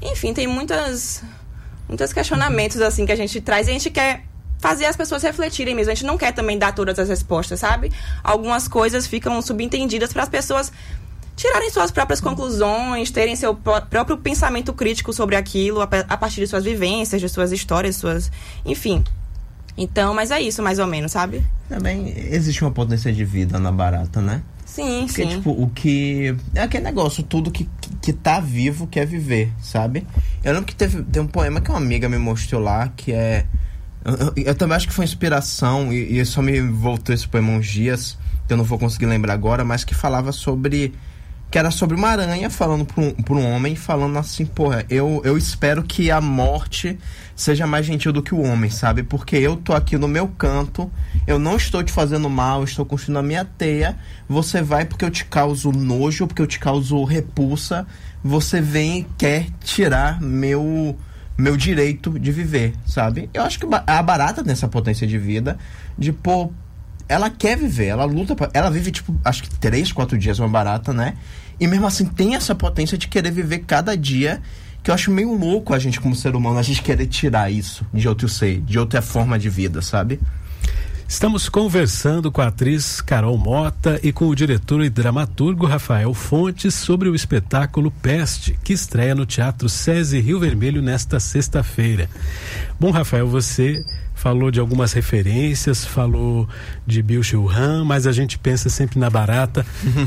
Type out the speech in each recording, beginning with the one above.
Enfim, tem muitos questionamentos, assim, que a gente traz e a gente quer fazer as pessoas refletirem mesmo. A gente não quer também dar todas as respostas, sabe? Algumas coisas ficam subentendidas para as pessoas tirarem suas próprias conclusões, terem seu próprio pensamento crítico sobre aquilo, a partir de suas vivências, de suas histórias, enfim. Então, mas é isso, mais ou menos, sabe? Também existe uma potência de vida na barata, né? Sim, porque, sim. Tipo, o que... É aquele negócio, tudo que tá vivo quer viver, sabe? Eu lembro que tem um poema que uma amiga me mostrou lá, que é... Eu também acho que foi inspiração, e só me voltou esse poema uns dias, que eu não vou conseguir lembrar agora, mas que falava sobre... Que era sobre uma aranha falando pra um homem, falando assim, porra, eu espero que a morte seja mais gentil do que o homem, sabe? Porque eu tô aqui no meu canto, eu não estou te fazendo mal, eu estou construindo a minha teia, você vai porque eu te causo nojo, porque eu te causo repulsa, você vem e quer tirar meu direito de viver, sabe? Eu acho que a barata tem essa potência de vida, de, pô, ela quer viver, ela luta, ela vive, tipo, acho que 3, 4 dias uma barata, né? E mesmo assim tem essa potência de querer viver cada dia, que eu acho meio louco a gente como ser humano, a gente querer tirar isso de outro ser, de outra forma de vida, sabe? Estamos conversando com a atriz Carol Mota e com o diretor e dramaturgo Rafael Fontes sobre o espetáculo Peste, que estreia no Teatro SESI Rio Vermelho nesta sexta-feira. Bom, Rafael, você falou de algumas referências, falou de Byung-Chul Han, mas a gente pensa sempre na barata,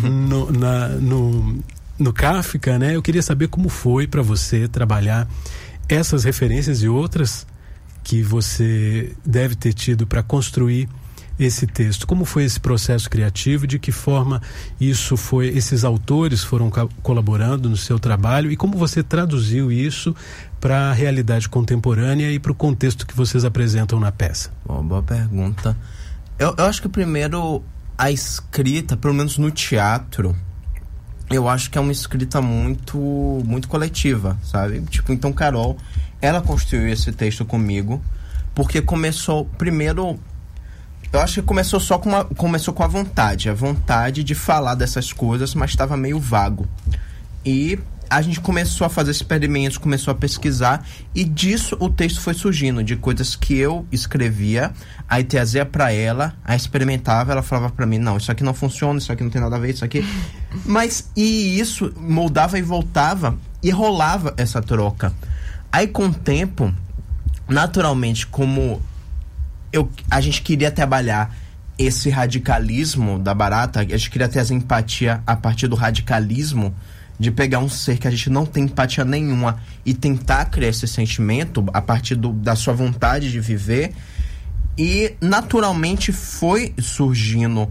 no Kafka, né? Eu queria saber como foi para você trabalhar essas referências e outras que você deve ter tido para construir esse texto. Como foi esse processo criativo? De que forma esses autores foram colaborando no seu trabalho e como você traduziu isso para a realidade contemporânea e para o contexto que vocês apresentam na peça? Boa pergunta. Eu acho que primeiro a escrita, pelo menos no teatro, eu acho que é uma escrita muito, muito coletiva, sabe? Tipo, então Carol, ela construiu esse texto comigo, porque começou, primeiro, eu acho que começou com a vontade de falar dessas coisas, mas estava meio vago. E a gente começou a fazer experimentos, começou a pesquisar, e disso o texto foi surgindo, de coisas que eu escrevia, aí trazia pra ela, aí experimentava, ela falava pra mim, não, isso aqui não funciona, isso aqui não tem nada a ver, isso aqui... E isso moldava e voltava, e rolava essa troca. Aí com o tempo, naturalmente, como a gente queria trabalhar esse radicalismo da barata, a gente queria ter essa empatia a partir do radicalismo, de pegar um ser que a gente não tem empatia nenhuma e tentar criar esse sentimento a partir da sua vontade de viver. E naturalmente foi surgindo,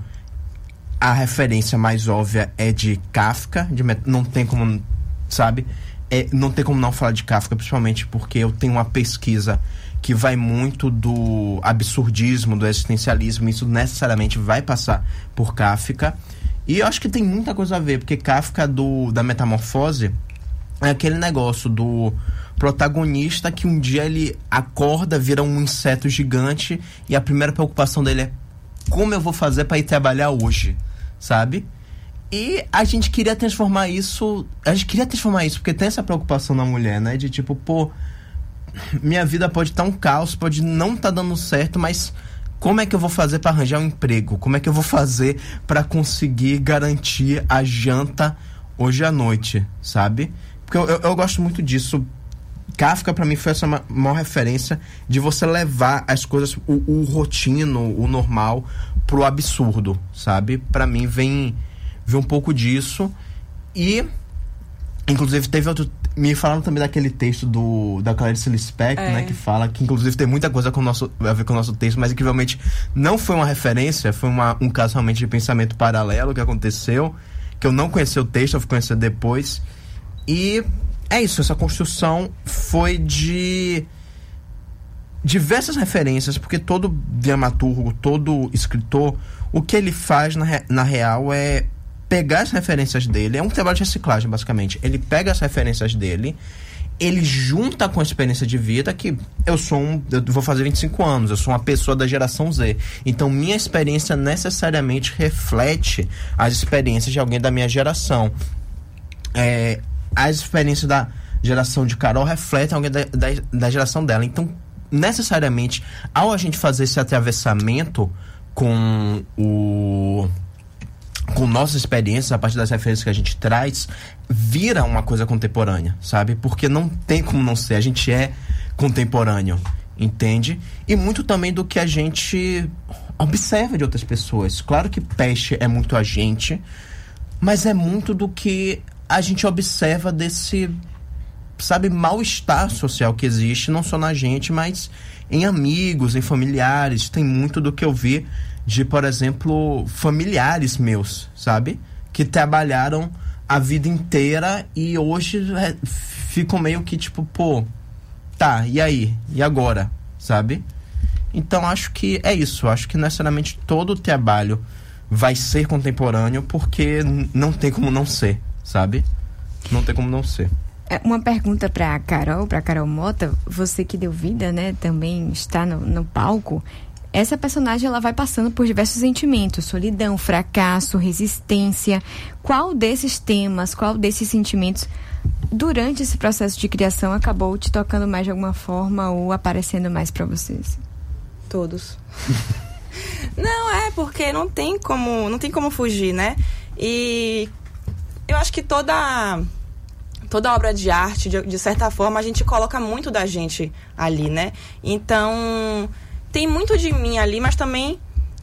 a referência mais óbvia é de Kafka, não tem como, sabe? Não tem como não falar de Kafka, principalmente porque eu tenho uma pesquisa que vai muito do absurdismo, do existencialismo, isso necessariamente vai passar por Kafka. E eu acho que tem muita coisa a ver, porque Kafka da Metamorfose é aquele negócio do protagonista que um dia ele acorda, vira um inseto gigante e a primeira preocupação dele é como eu vou fazer para ir trabalhar hoje, sabe? E a gente queria transformar isso, porque tem essa preocupação na mulher, né? De tipo, pô, minha vida pode estar um caos, pode não estar dando certo, mas como é que eu vou fazer para arranjar um emprego? Como é que eu vou fazer para conseguir garantir a janta hoje à noite, sabe? Porque eu gosto muito disso. Kafka, para mim, foi essa maior referência de você levar as coisas, o rotino, o normal, pro absurdo, sabe? Para mim, vem um pouco disso. E, inclusive, me falaram também daquele texto da Clarice Lispector, né, que fala que inclusive tem muita coisa a ver com o nosso texto, mas incrivelmente não foi uma referência, foi um caso realmente de pensamento paralelo que aconteceu, que eu não conheci o texto, eu fui conhecer depois. E é isso, essa construção foi de diversas referências, porque todo dramaturgo, todo escritor, o que ele faz na real é pegar as referências dele, é um trabalho de reciclagem, basicamente. Ele pega as referências dele, ele junta com a experiência de vida, que eu vou fazer 25 anos, eu sou uma pessoa da geração Z. Então, minha experiência necessariamente reflete as experiências de alguém da minha geração. As experiências geração de Carol refletem alguém da geração dela. Então, necessariamente, ao a gente fazer esse atravessamento com nossas experiências, a partir das referências que a gente traz, vira uma coisa contemporânea, sabe? Porque não tem como não ser, a gente é contemporâneo, entende? E muito também do que a gente observa de outras pessoas. Claro que Peste é muito a gente, mas é muito do que a gente observa desse, sabe, mal-estar social que existe, não só na gente, mas em amigos, em familiares. Tem muito do que eu vi de, por exemplo, familiares meus, sabe? Que trabalharam a vida inteira e hoje ficam meio que tipo, pô, tá, e aí? E agora? Sabe? Então acho que é isso. Acho que necessariamente todo o trabalho vai ser contemporâneo porque não tem como não ser, sabe? Não tem como não ser. Uma pergunta para Carol Mota, você que deu vida, né, também está no palco. Essa personagem, ela vai passando por diversos sentimentos: solidão, fracasso, resistência. Qual desses temas, qual desses sentimentos, durante esse processo de criação, acabou te tocando mais de alguma forma ou aparecendo mais para vocês? Todos. Não, porque não tem como fugir, né? E eu acho que toda obra de arte, de certa forma, a gente coloca muito da gente ali, né? Então, tem muito de mim ali, mas também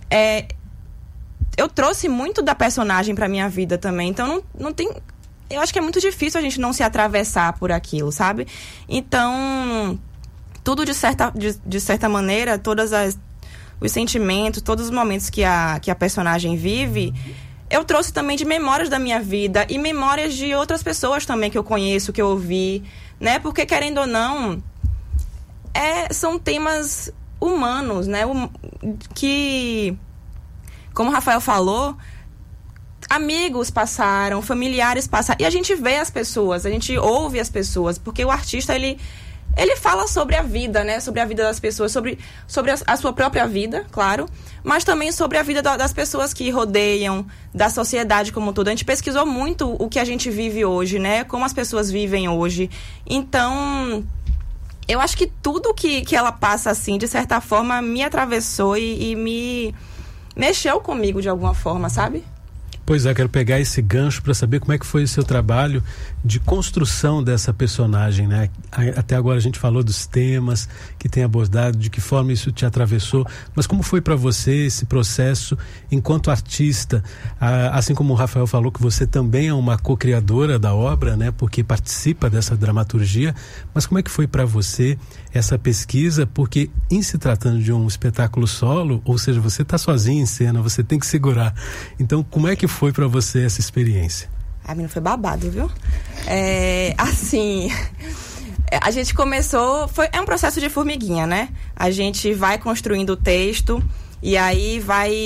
eu trouxe muito da personagem pra minha vida também. Então, não tem... Eu acho que é muito difícil a gente não se atravessar por aquilo, sabe? Então, tudo de certa maneira, os sentimentos, todos os momentos que a personagem vive, eu trouxe também de memórias da minha vida e memórias de outras pessoas também que eu conheço, que eu ouvi, né? Porque, querendo ou não, são temas humanos, né? Que, como o Rafael falou, amigos passaram, familiares passaram, e a gente vê as pessoas, a gente ouve as pessoas, porque o artista, ele fala sobre a vida, né? Sobre a vida das pessoas, sobre a sua própria vida, claro, mas também sobre a vida das pessoas que rodeiam, da sociedade como um todo. A gente pesquisou muito o que a gente vive hoje, né? Como as pessoas vivem hoje. Então, eu acho que tudo que ela passa, assim, de certa forma, me atravessou e me mexeu comigo de alguma forma, sabe? Pois é, quero pegar esse gancho para saber como é que foi o seu trabalho de construção dessa personagem, né? Até agora a gente falou dos temas que tem abordado, de que forma isso te atravessou, mas como foi para você esse processo enquanto artista? Assim como o Rafael falou que você também é uma co-criadora da obra, né? Porque participa dessa dramaturgia, mas como é que foi para você essa pesquisa? Porque em se tratando de um espetáculo solo, ou seja, você está sozinho em cena, você tem que segurar. Então, como é que foi para você essa experiência? A menina foi babado, viu? Assim, a gente começou... É um processo de formiguinha, né? A gente vai construindo o texto e aí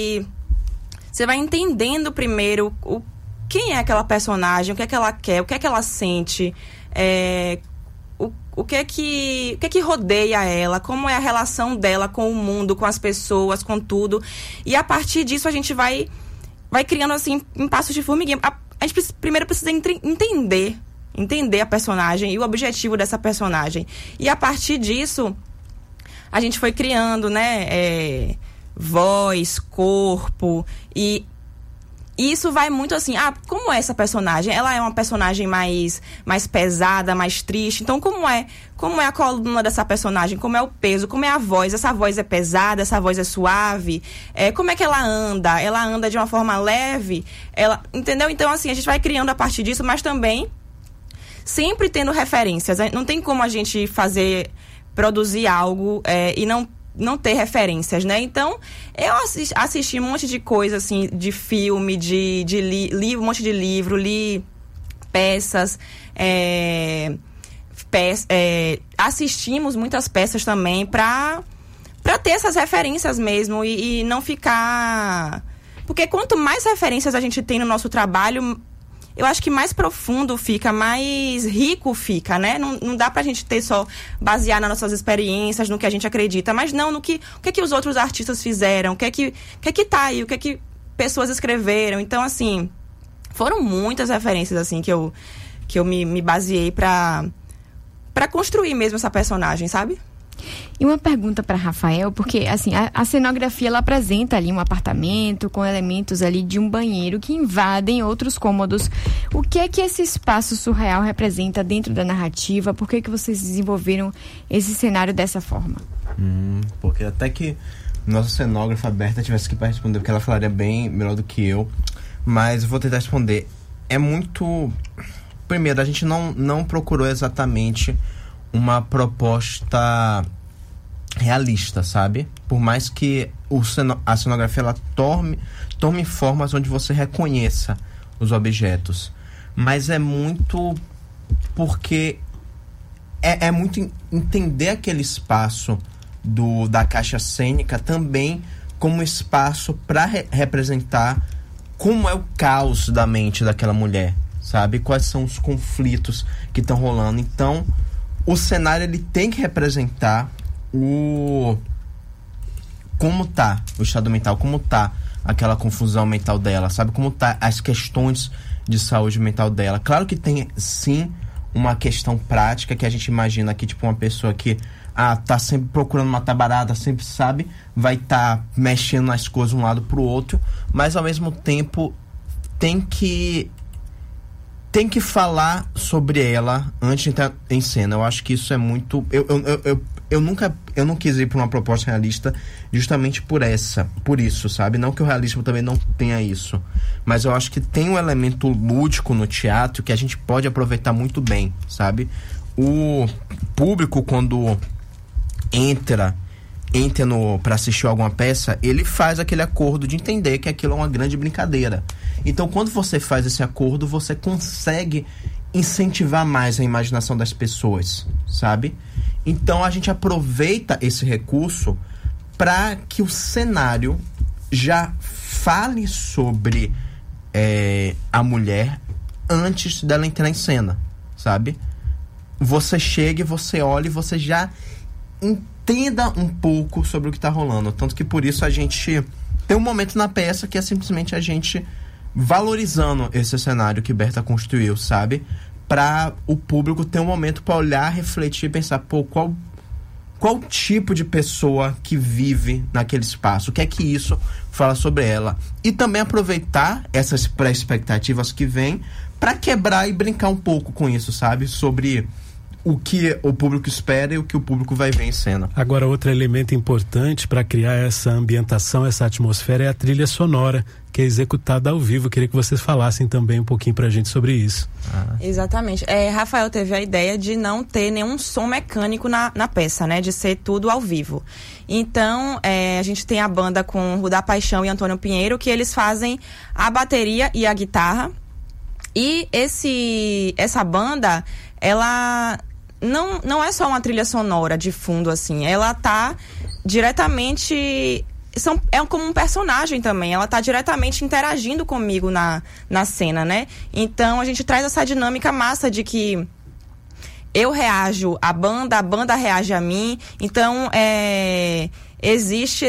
você vai entendendo primeiro quem é aquela personagem, o que é que ela quer, o que é que ela sente, o que é que rodeia ela, como é a relação dela com o mundo, com as pessoas, com tudo. E a partir disso a gente vai criando, assim, em passos de formiguinha. A gente primeiro precisa entender a personagem e o objetivo dessa personagem. E a partir disso, a gente foi criando, né, voz, corpo, e isso vai muito assim, como é essa personagem? Ela é uma personagem mais pesada, mais triste. Então, como é a coluna dessa personagem? Como é o peso? Como é a voz? Essa voz é pesada? Essa voz é suave? Como é que ela anda? Ela anda de uma forma leve? Entendeu? Então, assim, a gente vai criando a partir disso, mas também sempre tendo referências. Não tem como a gente produzir algo e não ter referências, né? Então, eu assisti um monte de coisa, assim, de filme, de livro, um monte de livro, li peças, assistimos muitas peças também pra ter essas referências mesmo e não ficar... Porque quanto mais referências a gente tem no nosso trabalho, eu acho que mais profundo fica, mais rico fica, né? Não dá pra gente basear nas nossas experiências, no que a gente acredita, mas não o que é que os outros artistas fizeram, o que é que tá aí, o que é que pessoas escreveram. Então, assim, foram muitas referências, assim, que eu me baseei pra pra construir mesmo essa personagem, sabe? E uma pergunta para Rafael, porque assim, a cenografia ela apresenta ali um apartamento com elementos ali de um banheiro que invadem outros cômodos. O que é que esse espaço surreal representa dentro da narrativa? Por que vocês desenvolveram esse cenário dessa forma? Porque até que nossa cenógrafa Berta tivesse que responder, porque ela falaria bem melhor do que eu, mas eu vou tentar responder. É muito... Primeiro, a gente não procurou exatamente uma proposta realista, sabe? Por mais que a cenografia ela tome formas onde você reconheça os objetos, mas é muito porque é muito entender aquele espaço da caixa cênica também como espaço para representar como é o caos da mente daquela mulher, sabe? Quais são os conflitos que estão rolando. Então o cenário ele tem que representar como tá o estado mental, como tá aquela confusão mental dela, sabe? Como tá as questões de saúde mental dela. Claro que tem sim uma questão prática que a gente imagina que tipo uma pessoa que tá sempre procurando matar barata, sempre sabe, vai estar mexendo nas coisas de um lado pro outro, mas ao mesmo tempo tem que falar sobre ela antes de entrar em cena. Eu acho que isso é muito... Eu não quis ir por uma proposta realista justamente por isso, sabe? Não que o realismo também não tenha isso, mas eu acho que tem um elemento lúdico no teatro que a gente pode aproveitar muito bem, sabe? O público, quando entra para assistir alguma peça, ele faz aquele acordo de entender que aquilo é uma grande brincadeira. Então, quando você faz esse acordo, você consegue incentivar mais a imaginação das pessoas, sabe? Então, a gente aproveita esse recurso para que o cenário já fale sobre a mulher antes dela entrar em cena, sabe? Você chega e você olha e você já entenda um pouco sobre o que tá rolando. Tanto que por isso a gente tem um momento na peça que é simplesmente a gente valorizando esse cenário que Berta construiu, sabe? Para o público ter um momento para olhar, refletir e pensar, qual tipo de pessoa que vive naquele espaço? O que é que isso fala sobre ela? E também aproveitar essas pré-expectativas que vêm para quebrar e brincar um pouco com isso, sabe? Sobre o que o público espera e o que o público vai ver em cena. Agora, outro elemento importante para criar essa ambientação, essa atmosfera, é a trilha sonora, que é executada ao vivo. Eu queria que vocês falassem também um pouquinho pra gente sobre isso. Exatamente. Rafael teve a ideia de não ter nenhum som mecânico na peça, né? De ser tudo ao vivo. Então, a gente tem a banda com Rudá Paixão e Antônio Pinheiro, que eles fazem a bateria e a guitarra. E essa banda, ela não é só uma trilha sonora de fundo, assim. Ela tá diretamente... É como um personagem também. Ela tá diretamente interagindo comigo na cena, né? Então, a gente traz essa dinâmica massa de que eu reajo à banda, a banda reage a mim. Então, existe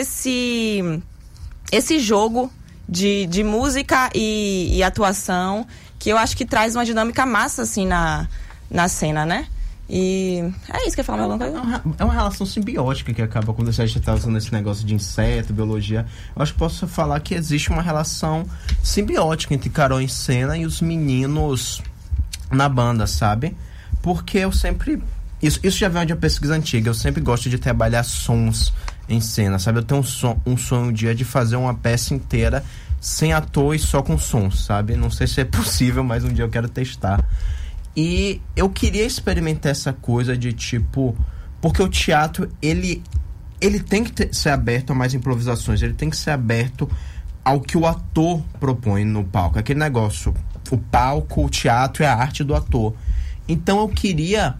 esse jogo de música e atuação que eu acho que traz uma dinâmica massa, assim, na cena, né? E é isso que eu ia falar alguma coisa? É uma relação simbiótica que acaba quando a gente está usando esse negócio de inseto, biologia. Eu acho que posso falar que existe uma relação simbiótica entre Carol em cena e os meninos na banda, sabe? Porque eu sempre... Isso já vem de uma pesquisa antiga. Eu sempre gosto de trabalhar sons em cena, sabe? Eu tenho um sonho um dia de fazer uma peça inteira sem ator e só com sons, sabe? Não sei se é possível, mas um dia eu quero testar. E eu queria experimentar essa coisa de tipo... Porque o teatro, ele tem que ser aberto a mais improvisações. Ele tem que ser aberto ao que o ator propõe no palco. Aquele negócio, o palco, o teatro é a arte do ator. Então eu queria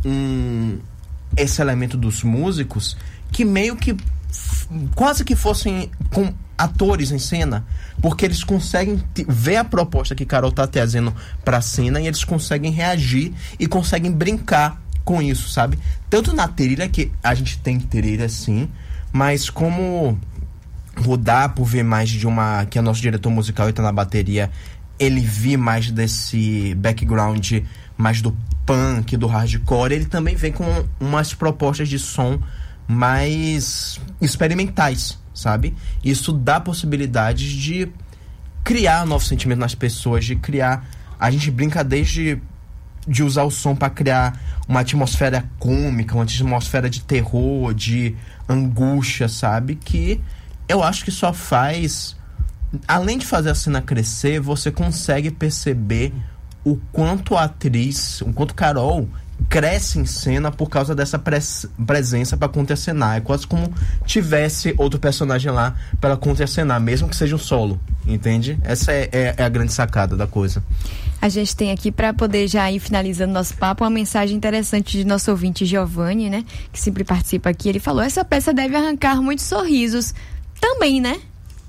esse elemento dos músicos que meio que quase que fossem com atores em cena, porque eles conseguem ver a proposta que Carol tá trazendo pra cena e eles conseguem reagir e conseguem brincar com isso, sabe? Tanto na trilha, que a gente tem trilha sim, mas como Rudá, por ver mais de que é nosso diretor musical e tá na bateria, ele vi mais desse background mais do punk, do hardcore, ele também vem com umas propostas de som mais experimentais, sabe? Isso dá possibilidades de criar novos sentimentos nas pessoas, de criar... A gente brinca desde de usar o som para criar uma atmosfera cômica, uma atmosfera de terror, de angústia, sabe? Que eu acho que só faz... Além de fazer a cena crescer, você consegue perceber o quanto a atriz, o quanto Carol cresce em cena por causa dessa presença para contracenar. É quase como tivesse outro personagem lá para contracenar, mesmo que seja um solo, entende? Essa é a grande sacada da coisa. A gente tem aqui, para poder já ir finalizando nosso papo, uma mensagem interessante de nosso ouvinte Giovanni, né? Que sempre participa aqui. Ele falou: essa peça deve arrancar muitos sorrisos. Também, né?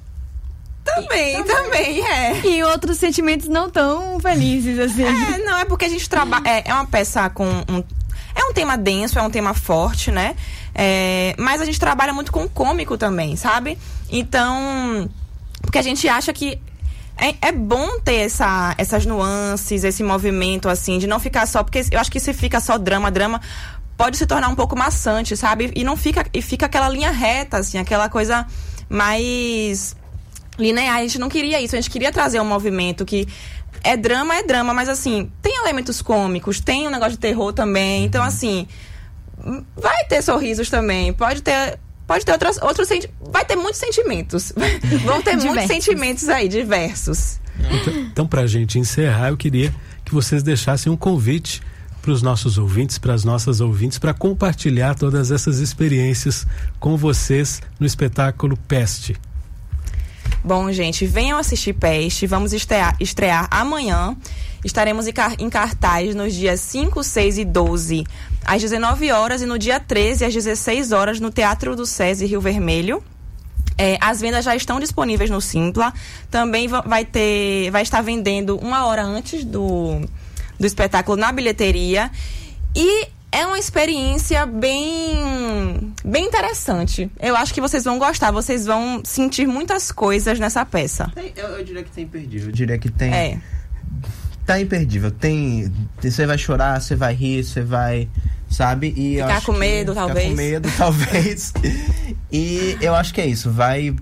Também, é. E outros sentimentos não tão felizes, assim. Não, é porque a gente trabalha... É uma peça com é um tema denso, é um tema forte, né? Mas a gente trabalha muito com o cômico também, sabe? Então... Porque a gente acha que é bom ter essas nuances, esse movimento, assim, de não ficar só... Porque eu acho que se fica só drama pode se tornar um pouco maçante, sabe? E fica aquela linha reta, assim, aquela coisa mais... linear. A gente não queria isso, a gente queria trazer um movimento que é drama, mas assim, tem elementos cômicos, tem um negócio de terror também, então assim, vai ter sorrisos também, pode ter outros vai ter muitos sentimentos, vão ter muitos sentimentos aí, diversos. Então, pra gente encerrar, eu queria que vocês deixassem um convite para os nossos ouvintes, para as nossas ouvintes, para compartilhar todas essas experiências com vocês no espetáculo Peste. Bom, gente, venham assistir Peste, vamos estrear amanhã. Estaremos em cartaz nos dias 5, 6 e 12, às 19 horas, e no dia 13, às 16 horas, no Teatro do SESI Rio Vermelho. As vendas já estão disponíveis no Simpla. Também vai estar vendendo 1 hora antes do espetáculo na bilheteria. E é uma experiência bem interessante. Eu acho que vocês vão gostar, vocês vão sentir muitas coisas nessa peça. Eu diria que tem imperdível. Eu diria que tem... Tá imperdível. Você vai chorar, você vai rir, você vai... Sabe? E ficar com medo, talvez. Ficar com medo, talvez. E eu acho que é isso.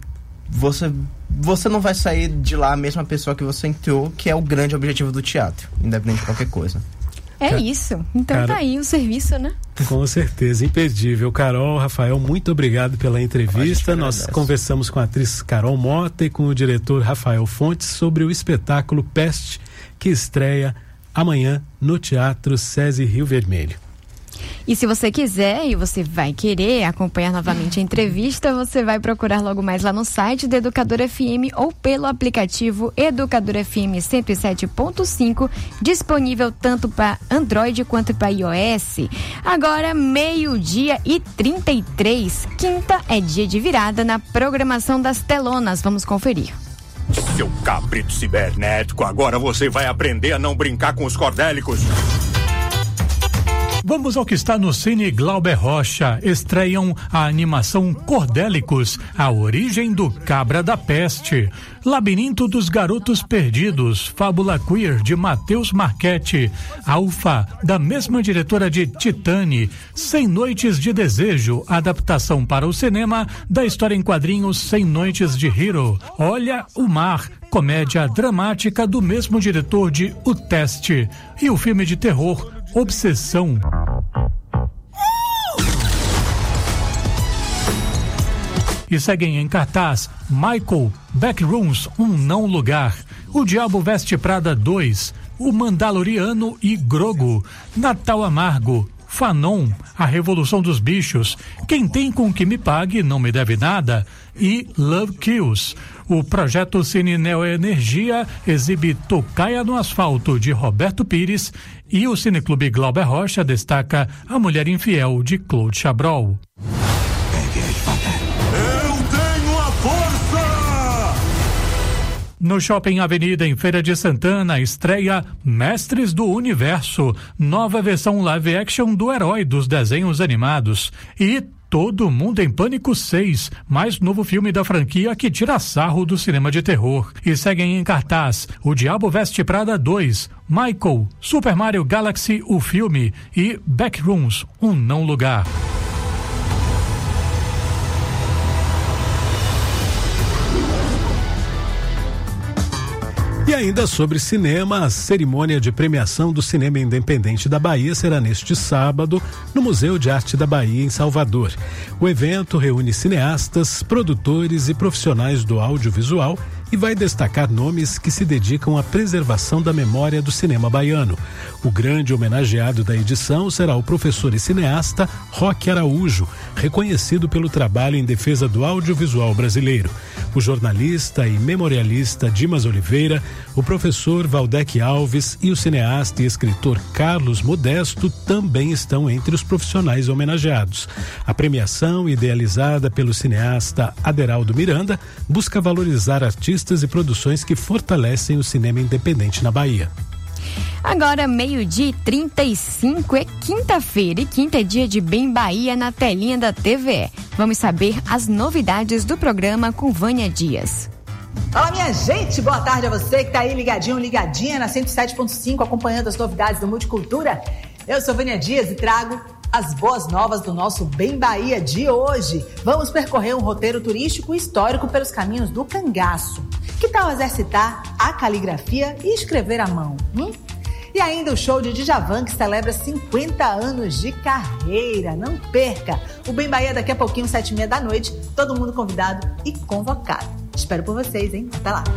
Você não vai sair de lá a mesma pessoa que você entrou, que é o grande objetivo do teatro, independente de qualquer coisa. É isso. Então tá aí o serviço, né? Com certeza, imperdível. Carol, Rafael, muito obrigado pela entrevista. Nós conversamos com a atriz Carol Mota e com o diretor Rafael Fontes sobre o espetáculo Peste, que estreia amanhã no Teatro SESI Rio Vermelho. E se você quiser e você vai querer acompanhar novamente a entrevista, você vai procurar logo mais lá no site da Educadora FM ou pelo aplicativo Educadora FM 107.5, disponível tanto para Android quanto para iOS. Agora, 12:33, quinta é dia de virada na programação das telonas. Vamos conferir. Seu cabrito cibernético, agora você vai aprender a não brincar com os cordélicos. Vamos ao que está no Cine Glauber Rocha. Estreiam a animação Cordélicos, a origem do Cabra da Peste. Labirinto dos Garotos Perdidos, fábula queer de Matheus Marchetti. Alfa, da mesma diretora de Titane. 100 Noites de Desejo, adaptação para o cinema da história em quadrinhos 100 Noites de Hero. Olha o Mar, comédia dramática do mesmo diretor de O Teste. E o filme de terror Obsessão. E seguem em cartaz Michael, Backrooms, Um Não Lugar, O Diabo Veste Prada 2, O Mandaloriano e Grogu, Natal Amargo, Fanon, A Revolução dos Bichos, Quem Tem Com Que Me Pague Não Me Deve Nada e Love Kills. O projeto Cine Neoenergia exibe Tocaia no Asfalto, de Roberto Pires, e o Cineclube Glauber Rocha destaca A Mulher Infiel, de Claude Chabrol. Eu tenho a força! No Shopping Avenida, em Feira de Santana, estreia Mestres do Universo, nova versão live action do herói dos desenhos animados. E Todo Mundo em Pânico 6, mais novo filme da franquia que tira sarro do cinema de terror. E seguem em cartaz O Diabo Veste Prada 2, Michael, Super Mario Galaxy, o filme, e Backrooms, um não lugar. E ainda sobre cinema, a cerimônia de premiação do Cinema Independente da Bahia será neste sábado no Museu de Arte da Bahia, em Salvador. O evento reúne cineastas, produtores e profissionais do audiovisual e vai destacar nomes que se dedicam à preservação da memória do cinema baiano. O grande homenageado da edição será o professor e cineasta Roque Araújo, reconhecido pelo trabalho em defesa do audiovisual brasileiro. O jornalista e memorialista Dimas Oliveira, o professor Valdec Alves e o cineasta e escritor Carlos Modesto também estão entre os profissionais homenageados. A premiação, idealizada pelo cineasta Aderaldo Miranda, busca valorizar artistas e produções que fortalecem o cinema independente na Bahia. Agora, 12h35, é quinta-feira, e quinta é dia de Bem Bahia na telinha da TVE. Vamos saber as novidades do programa com Vânia Dias. Fala, minha gente, boa tarde a você que tá aí ligadinho, ligadinha na 107.5, acompanhando as novidades do Multicultura. Eu sou Vânia Dias e trago as boas novas do nosso Bem Bahia de hoje. Vamos percorrer um roteiro turístico e histórico pelos caminhos do cangaço. Que tal exercitar a caligrafia e escrever à mão? E ainda o show de Djavan, que celebra 50 anos de carreira. Não perca! O Bem Bahia daqui a pouquinho, 7h30 da noite. Todo mundo convidado e convocado. Espero por vocês, hein? Até lá!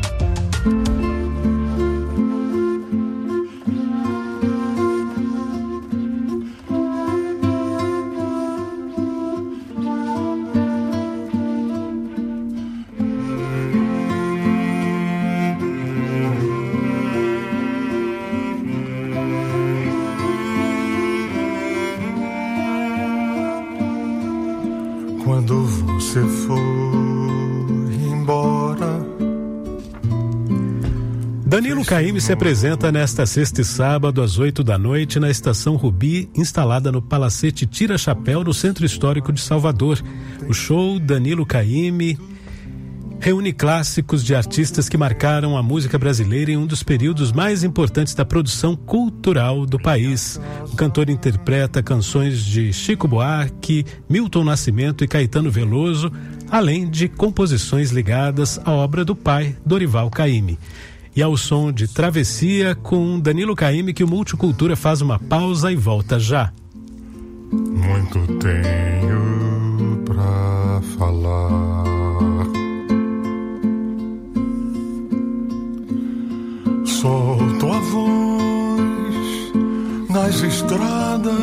Quando você for embora. Danilo Caymmi se apresenta nesta sexta e sábado às 8 da noite na Estação Rubi, instalada no Palacete Tira Chapéu, no Centro Histórico de Salvador. O show Danilo Caymmi reúne clássicos de artistas que marcaram a música brasileira em um dos períodos mais importantes da produção cultural do país. O cantor interpreta canções de Chico Buarque, Milton Nascimento e Caetano Veloso, além de composições ligadas à obra do pai, Dorival Caymmi. E ao som de Travessia com Danilo Caymmi, que o Multicultura faz uma pausa e volta já. Muito tenho pra falar. Solto a voz nas estradas,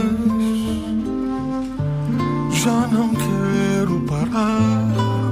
já não quero parar.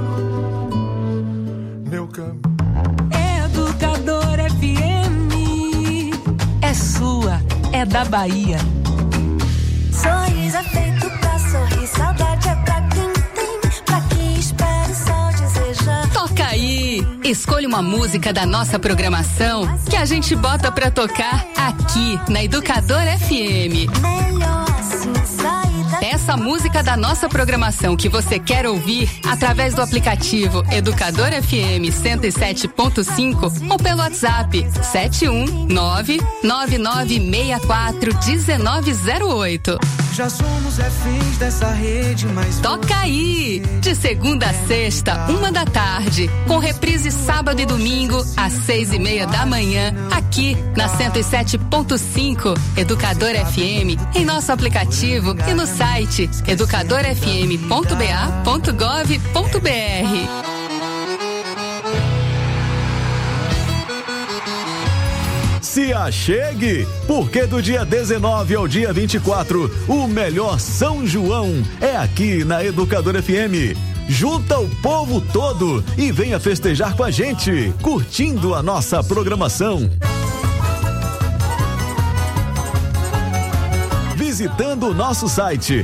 Meu caminho. Educador FM é sua, é da Bahia. Sorriso é feito pra sorrir, saudade é pra quem tem, pra quem espera o sol desejar. Toca aí! Escolha uma música da nossa programação que a gente bota pra tocar aqui na Educador FM. Melhor assim, sair da... Peça a música da nossa programação que você quer ouvir através do aplicativo Educador FM 107.5 ou pelo WhatsApp 71999641908. Já somos reféns dessa rede, mas toca aí! De segunda a sexta, 1h, com reprise sábado e domingo às 6h30 da manhã, aqui na 107.5 Educador FM, em nosso aplicativo e no site educadorfm.ba.gov.br. Se achegue, porque do dia 19 ao dia 24, o melhor São João é aqui na Educador FM. Junta o povo todo e venha festejar com a gente, curtindo a nossa programação. visitando o nosso site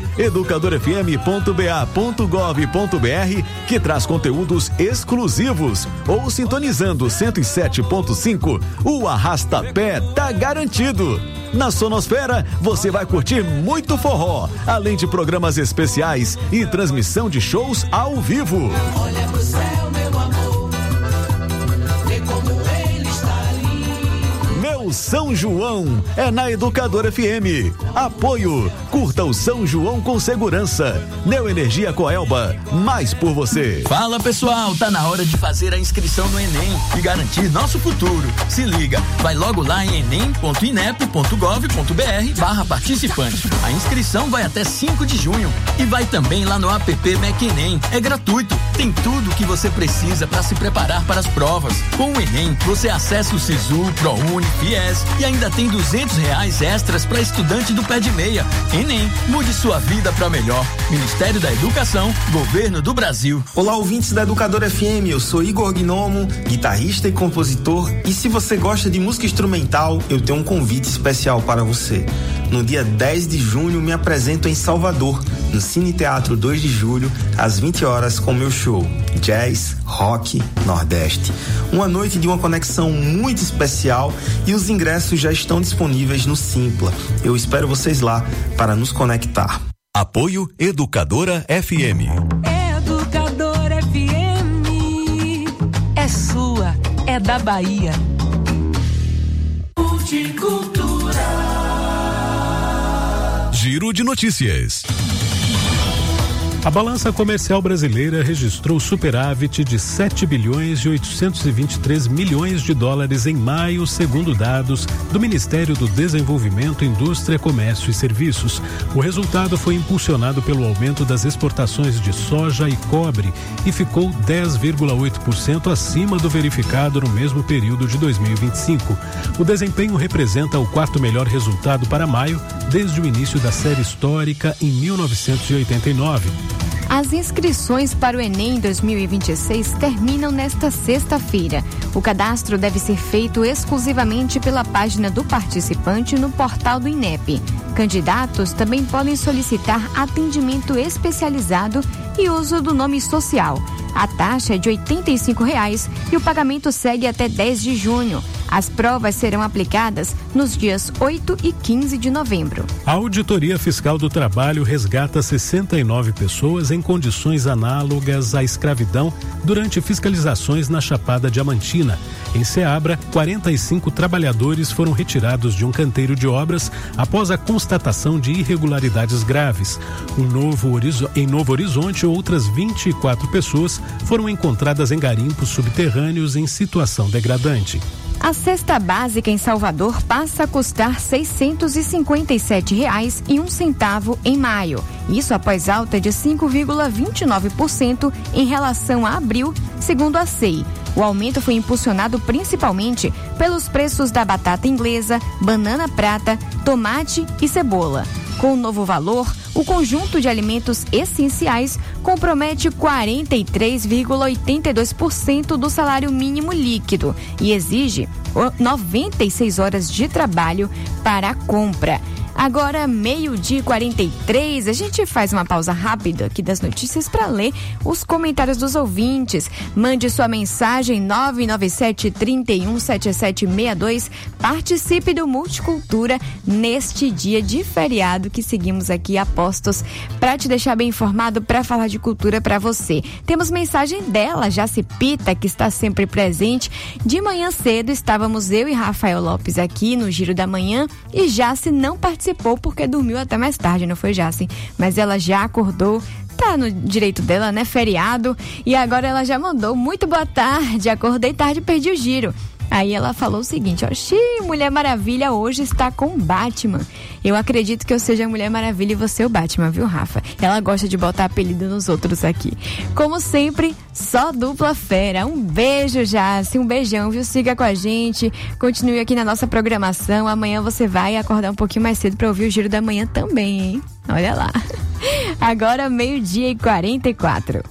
educadorfm.ba.gov.br, que traz conteúdos exclusivos, ou sintonizando 107.5, o Arrasta-Pé tá garantido. Na Sonosfera, você vai curtir muito forró, além de programas especiais e transmissão de shows ao vivo. Olha pro céu, meu amor, vê como ele está lindo. Meu São João é na Educadora FM. Apoio, curta o São João com segurança. Neoenergia Coelba, mais por você. Fala pessoal, tá na hora de fazer a inscrição no Enem e garantir nosso futuro. Se liga, vai logo lá em enem.inep.gov.br/participante. A inscrição vai até 5 de junho e vai também lá no app MEC Enem. É gratuito, tem tudo o que você precisa para se preparar para as provas. Com o Enem, você acessa o Sisu, ProUni, FIES e ainda tem R$200 extras para estudante do pé de meia. Enem, mude sua vida para melhor. Ministério da Educação, Governo do Brasil. Olá, ouvintes da Educadora FM, eu sou Igor Gnomo, guitarrista e compositor, e se você gosta de música instrumental, eu tenho um convite especial para você. No dia 10 de junho, me apresento em Salvador, no Cine Teatro 2 de Julho, às 20 horas, com meu show Jazz, Rock, Nordeste. Uma noite de uma conexão muito especial e os ingressos já estão disponíveis no Simpla. Eu espero vocês lá para nos conectar. Apoio Educadora FM. Educadora FM é sua, é da Bahia. Cultura. Giro de notícias. A balança comercial brasileira registrou superávit de 7 bilhões e 823 milhões de dólares em maio, segundo dados do Ministério do Desenvolvimento, Indústria, Comércio e Serviços. O resultado foi impulsionado pelo aumento das exportações de soja e cobre e ficou 10,8% acima do verificado no mesmo período de 2025. O desempenho representa o quarto melhor resultado para maio desde o início da série histórica em 1989. As inscrições para o Enem 2026 terminam nesta sexta-feira. O cadastro deve ser feito exclusivamente pela página do participante no portal do INEP. Candidatos também podem solicitar atendimento especializado e uso do nome social. A taxa é de R$ 85,00 e o pagamento segue até 10 de junho. As provas serão aplicadas nos dias 8 e 15 de novembro. A Auditoria Fiscal do Trabalho resgata 69 pessoas em condições análogas à escravidão durante fiscalizações na Chapada Diamantina. Em Ceabra, 45 trabalhadores foram retirados de um canteiro de obras após a constatação de irregularidades graves. Em Novo Horizonte, outras 24 pessoas foram encontradas em garimpos subterrâneos em situação degradante. A cesta básica em Salvador passa a custar R$ 657,01 em maio. Isso após alta de 5,29% em relação a abril, segundo a SEI. O aumento foi impulsionado principalmente pelos preços da batata inglesa, banana prata, tomate e cebola. Com o novo valor, o conjunto de alimentos essenciais compromete 43,82% do salário mínimo líquido e exige 96 horas de trabalho para a compra. Agora, 12:43, a gente faz uma pausa rápida aqui das notícias para ler os comentários dos ouvintes. Mande sua mensagem 997-317762. Participe do Multicultura neste dia de feriado que seguimos aqui a postos para te deixar bem informado, para falar de cultura para você. Temos mensagem dela, Jaci Pita, que está sempre presente. De manhã cedo estávamos eu e Rafael Lopes aqui no Giro da Manhã e Jaci não participou porque dormiu até mais tarde, não foi, Jaci? Mas ela já acordou, tá no direito dela, né? Feriado. E agora ela já mandou: muito boa tarde, acordei tarde e perdi o giro. Aí ela falou o seguinte: ó, Mulher Maravilha hoje está com o Batman. Eu acredito que eu seja a Mulher Maravilha e você o Batman, viu, Rafa? Ela gosta de botar apelido nos outros aqui. Como sempre, só dupla fera. Um beijo, Jaci, um beijão, viu? Siga com a gente, continue aqui na nossa programação. Amanhã você vai acordar um pouquinho mais cedo para ouvir o Giro da Manhã também, hein? Olha lá. Agora 12:44.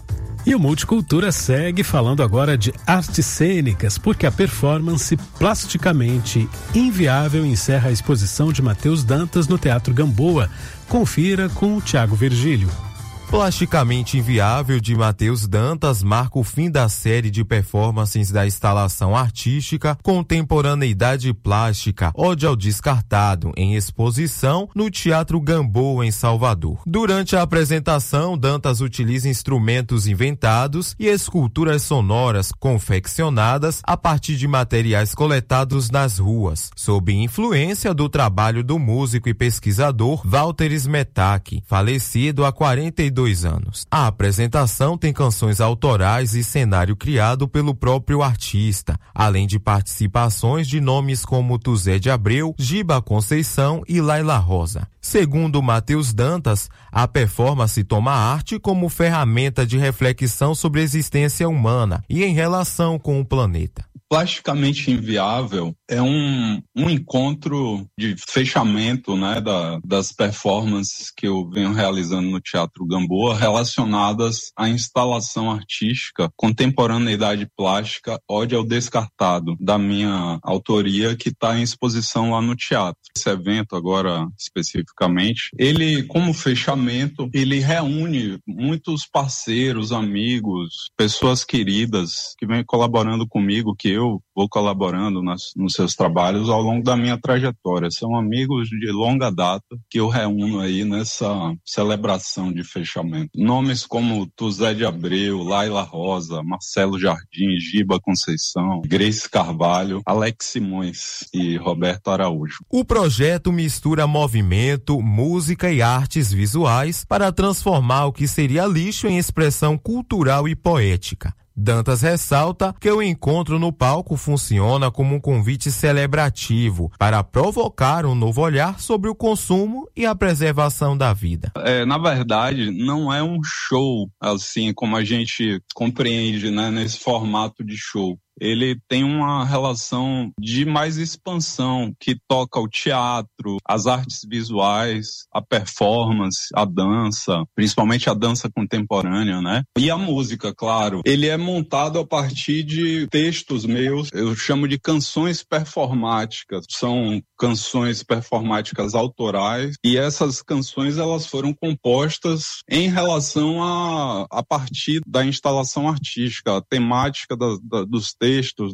E o Multicultura segue falando agora de artes cênicas, porque a performance Plasticamente Inviável encerra a exposição de Matheus Dantas no Teatro Gamboa. Confira com o Thiago Virgílio. Plasticamente Inviável, de Matheus Dantas, marca o fim da série de performances da instalação artística Contemporaneidade Plástica, Ode ao Descartado, em exposição no Teatro Gamboa, em Salvador. Durante a apresentação, Dantas utiliza instrumentos inventados e esculturas sonoras confeccionadas a partir de materiais coletados nas ruas, sob influência do trabalho do músico e pesquisador Walter Smetak, falecido há 42 anos. A apresentação tem canções autorais e cenário criado pelo próprio artista, além de participações de nomes como Tuzé de Abreu, Giba Conceição e Laila Rosa. Segundo Matheus Dantas, a performance toma a arte como ferramenta de reflexão sobre a existência humana e em relação com o planeta. Plasticamente Inviável é um encontro de fechamento, né, das performances que eu venho realizando no Teatro Gamboa relacionadas à instalação artística Contemporaneidade Plástica, Ode ao Descartado, da minha autoria, que está em exposição lá no teatro. Esse evento agora, especificamente, ele, como fechamento, ele reúne muitos parceiros, amigos, pessoas queridas que vêm colaborando comigo, que eu vou colaborando nos seus trabalhos ao longo da minha trajetória. São amigos de longa data que eu reúno aí nessa celebração de fechamento. Nomes como Tuzé de Abreu, Laila Rosa, Marcelo Jardim, Giba Conceição, Grace Carvalho, Alex Simões e Roberto Araújo. O projeto mistura movimento, música e artes visuais para transformar o que seria lixo em expressão cultural e poética. Dantas ressalta que o encontro no palco funciona como um convite celebrativo para provocar um novo olhar sobre o consumo e a preservação da vida. Na verdade, não é um show, assim como a gente compreende, né, nesse formato de show. Ele tem uma relação de mais expansão, que toca o teatro, as artes visuais, a performance, a dança, principalmente a dança contemporânea, né? E a música, claro. Ele é montado a partir de textos meus, eu chamo de canções performáticas. São canções performáticas autorais, e essas canções elas foram compostas em relação a partir da instalação artística, a temática dos textos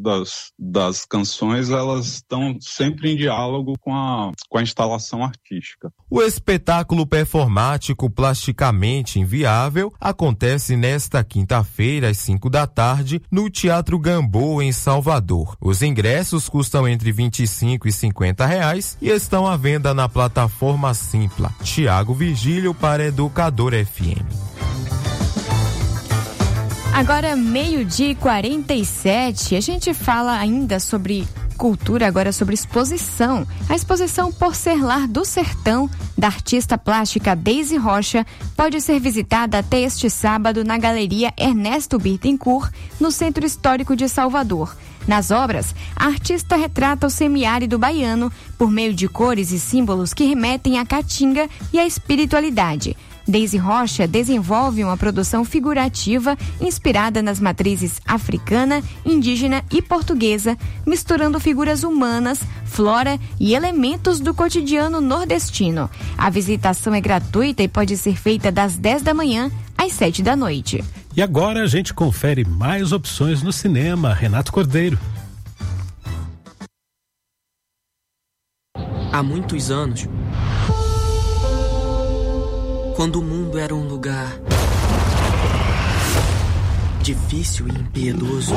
das canções, elas estão sempre em diálogo com a instalação artística. O espetáculo performático Plasticamente Inviável acontece nesta quinta-feira às 5 da tarde no Teatro Gamboa, em Salvador. Os ingressos custam entre R$25 e R$50 e estão à venda na plataforma Simpla. Thiago Virgílio para Educador FM. Agora, 12h47, a gente fala ainda sobre cultura, agora sobre exposição. A exposição Porcelar do Sertão, da artista plástica Daisy Rocha, pode ser visitada até este sábado na Galeria Ernesto Bittencourt, no Centro Histórico de Salvador. Nas obras, a artista retrata o semiárido baiano por meio de cores e símbolos que remetem à caatinga e à espiritualidade. Daisy Rocha desenvolve uma produção figurativa inspirada nas matrizes africana, indígena e portuguesa, misturando figuras humanas, flora e elementos do cotidiano nordestino. A visitação é gratuita e pode ser feita das 10 da manhã às 7 da noite. E agora a gente confere mais opções no cinema. Renato Cordeiro. Há muitos anos, quando o mundo era um lugar difícil e impiedoso,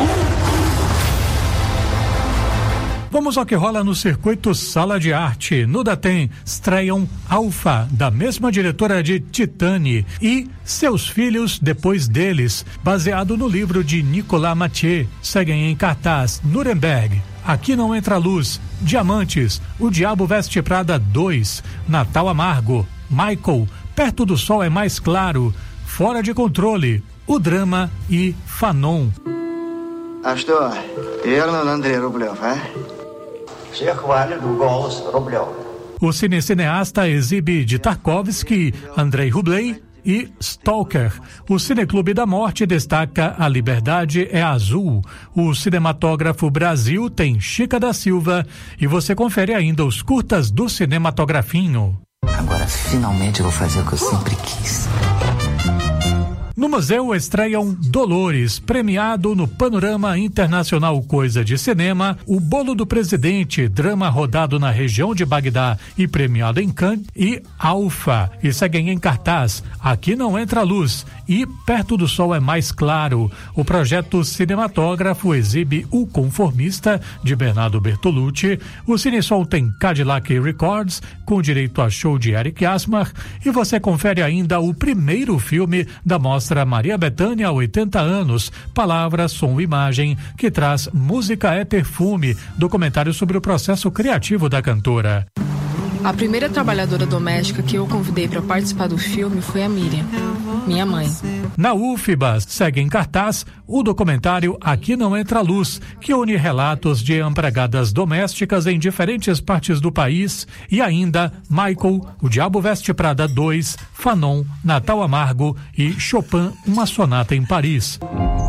vamos ao que rola no circuito Sala de Arte. No Datem estreiam Alfa, da mesma diretora de Titane, e Seus Filhos Depois Deles, baseado no livro de Nicolas Mathieu. Seguem em cartaz Nuremberg, Aqui Não Entra Luz, Diamantes, O Diabo Veste Prada 2, Natal Amargo, Michael, Perto do Sol é Mais Claro, Fora de Controle, O Drama e Fanon. А что, верно, Андрей Рублев, а? Все хвалят в голос Рублев. O cinecineasta exibe de Tarkovsky, Andrei Rublev e Stalker. O Cineclube da Morte destaca A Liberdade é Azul. O Cinematógrafo Brasil tem Chica da Silva e você confere ainda os curtas do Cinematografinho. Agora finalmente eu vou fazer o que eu sempre quis. No museu estreiam Dolores, premiado no Panorama Internacional Coisa de Cinema, O Bolo do Presidente, drama rodado na região de Bagdá e premiado em Cannes, e Alfa, e seguem em cartaz Aqui Não Entra Luz e Perto do Sol é Mais Claro. O projeto cinematógrafo exibe O Conformista, de Bernardo Bertolucci. O Cinesol tem Cadillac Records, com direito a show de Eric Asmar, e você confere ainda o primeiro filme da mostra Maria Bethânia, 80 anos, Palavra, Som e Imagem, que traz Música é Perfume, documentário sobre o processo criativo da cantora. A primeira trabalhadora doméstica que eu convidei para participar do filme foi a Miriam, minha mãe. Na UFBA, segue em cartaz o documentário Aqui Não Entra Luz, que une relatos de empregadas domésticas em diferentes partes do país, e ainda Michael, O Diabo Veste Prada 2, Fanon, Natal Amargo e Chopin, Uma Sonata em Paris.